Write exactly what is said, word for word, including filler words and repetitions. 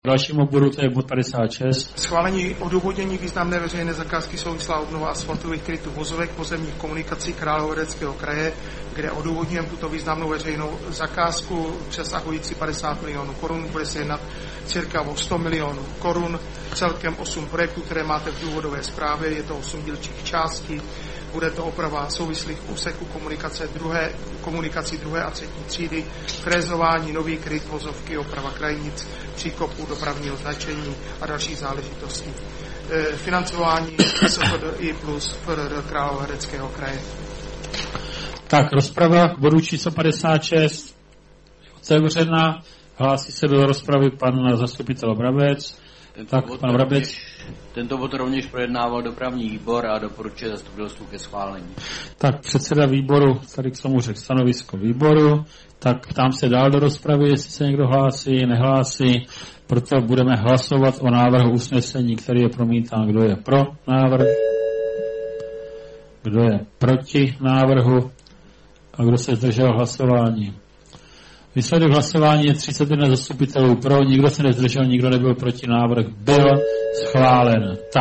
Dalšímu bodu, to je bod padesát šest. Schválení odůvodnění významné veřejné zakázky souvislá obnova asfaltových krytů vozovek pozemních komunikací Královéhradeckého kraje, kde odůvodňujeme tuto významnou veřejnou zakázku přesahující padesát milionů korun. Bude se jednat cirka o sto milionů korun, celkem osm projektů, které máte v důvodové zprávě, je to osm dílčích částí. Bude to oprava souvislých úseků komunikace druhé, komunikací druhé a třetí třídy, frézování nový kryt vozovky, oprava krajnic, příkopů, dopravního značení a další záležitosti. E, financování S F D I plus F R R Královéhradeckého kraje. Tak, rozprava k bodu číslo padesát šest otevřena. Hlásí se do rozpravy pan zastupitel Brabec. Tento tak, pan Brabec. Rovněž, tento bod rovněž projednával dopravní výbor a doporučuje zastupitelstvu ke schválení. Tak, předseda výboru tady k tomu řekl stanovisko výboru. Tak ptám se dál do rozpravy, jestli se někdo hlásí, nehlásí. Proto budeme hlasovat o návrhu usnesení, který je promítán. Kdo je pro návrh? Kdo je proti návrhu? A kdo se zdržel hlasování? Výsledek hlasování je třicet jedna zastupitelů pro, nikdo se nezdržel, nikdo nebyl proti, návrh byl schválen. Tak.